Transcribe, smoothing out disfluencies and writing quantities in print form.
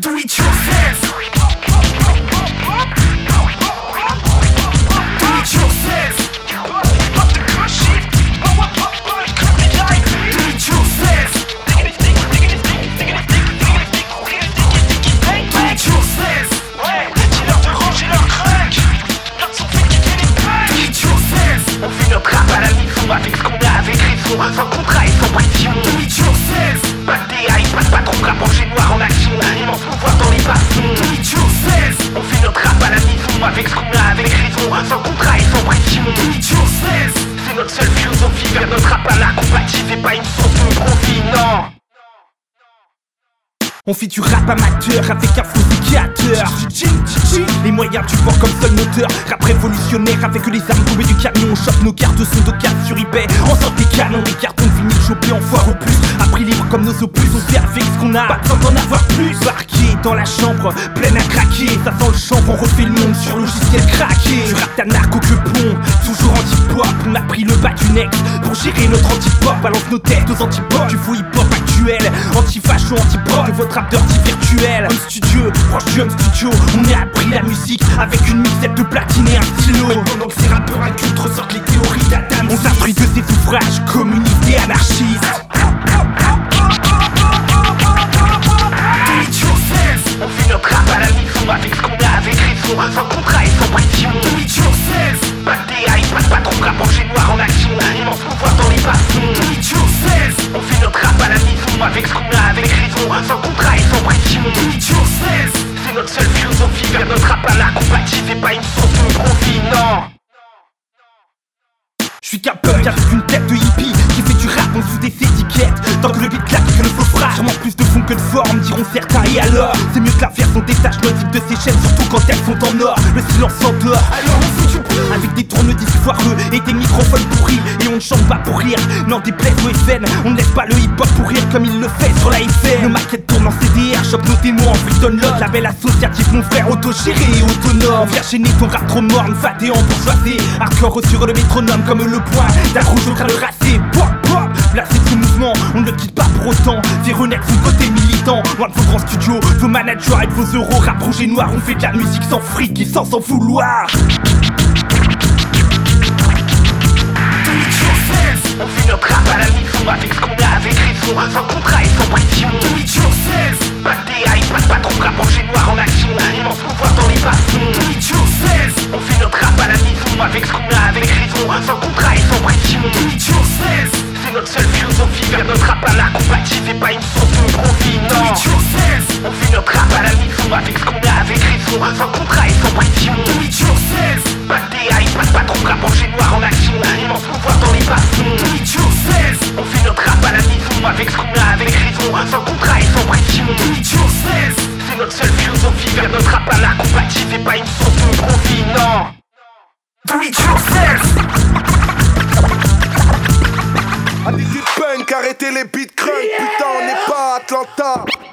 Do it yourself. Do it yourself. Pas de crush shift. Do it yourself. Do it yourself. Ouais, dis-leur de ranger leur crack. Notre son fait kiffer les packs. Do it yourself. On fait notre rap à la mi-fond avec ce qu'on a, avec raison, sans contrat et sans pression. Do it yourself. Pas de DA, pas de patron, rapproché noir en action. Immense pouvoir dans les bas-fonds. Do it yourself. On fait notre rap à la mi-fond avec ce qu'on a, avec raison, sans contrat et sans pression. Do it yourself. C'est notre seule philosophie, vers notre rap à la combative et pas une source de profit, non. On fait du rap amateur avec un flow sécateur. Les moyens du bord comme seul moteur. Rap révolutionnaire avec les armes tombées du camion. On chope nos cartes son d'occasion sur eBay. On sort des canons, des cartons de vinyle chopés en foire au plus. À prix libre comme nos opus, on fait avec ce qu'on a. Pas besoin d'en avoir plus. Barqué dans la chambre, pleine à craquer. Ça sent le chanvre, on refait le monde sur logiciel craqué. Du rap d'anarcho que bon, toujours anti-pop. On a pris le bas du next pour gérer notre anti-pop. Balance nos têtes aux antipodes. Du faux hip-hop actuel, anti-facho, anti-pop. Votre rap dirty virtuel. Home studio, proche du home studio. On a appris la musique avec une mixette de platine et un stylo. Pendant que ces rappeurs incultes ressortent les théories d'Adam, on s'instruit de ses ouvrages communistes et anarchistes. On fait notre rap à la mi-fond avec ce qu'on a, avec raison, sans contrat et sans pression. Do it yourself. Pas de DA, pas de patron, rapproché noir en action. Immense pouvoir dans les bas-fonds. Do it yourself. On fait notre rap à la mi-fond avec ce qu'on a, avec raison, sans contrat et sans pression. Do it yourself. C'est notre seule philosophie, vers notre rap à la combative et pas une source de profit, non. Je suis qu'un punk avec une tête de hippie qui fait du rap en dessous des étiquettes. Tant que le beat claque et que le flow frappe, sûrement plus de fond que de forme, diront certains. Et alors, c'est mieux que l'inverse, on détache nos types de ces chaînes, surtout quand elles sont en or. Le silence s'endort, alors on fout du bruit avec des tourne-disques foireux et des microphones pourris. Et on ne chante pas pour rire, non déplaise au FN. On ne laisse pas le hip-hop pourrir comme il le fait sur la FM. Nos maquettes tournent en CDR, chope nos démos en free download. Label associatif, mon frère, autogéré et autonome. Viens gêner ton rap trop morne, faté en bourgeoisie. Hardcore sur le métronome comme le point d'un rouge au crâne racé. Placé de ce mouvement, on ne le quitte pas pour autant. Fait renaître son côté militant. Loin de vos grands studios, vos managers et de vos euros. Rap rouge et noir, on fait de la musique sans fric et sans s'en vouloir. On fait notre rap à la mi-fond avec ce qu'on a, avec raison, sans contrat et sans pression. Do it yourself. Pas de DA, pas de patron, rapproché noir en action. Immense pouvoir dans les bas-fonds. Do it yourself. On fait notre rap à la mi-fond avec ce qu'on a, avec raison, sans contrat et sans pression. Do it yourself. C'est notre seule philosophie, vers notre rap à la combative et pas une source de profit, non. Do it yourself. On fait notre rap à la mi-fond avec ce qu'on a, avec raison, sans contrat et sans pression. Do it yourself. Pas de DA, pas de patron, rapproché noir en action. Immense pouvoir dans les bas-fonds. Do it yourself. On fait notre rap à la mi-fond avec ce qu'on a, avec raison, sans contrat et sans pression. Do it yourself. C'est notre seule philosophie, vers notre rap à la combative et pas une source de profit, non. Do it yourself. Allez les punks, arrêtez les beats crunk, putain on n'est pas à Atlanta.